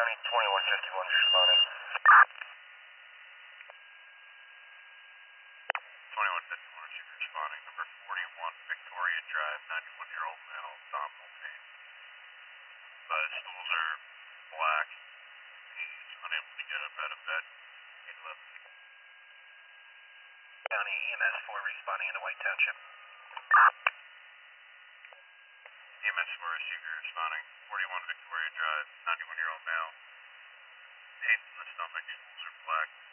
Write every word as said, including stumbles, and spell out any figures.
County, twenty-one fifty-one responding. twenty-one fifty-one is responding. Number forty-one Victoria Drive, ninety-one-year-old male, abdominal pain. Uh, his stools are black. He's unable to get up out of bed. He left. County E M S four responding into White Township. E M S four is Huger responding. forty-one Victoria Drive, ninety-one-year-old male. Pain in the stomach, stools are black.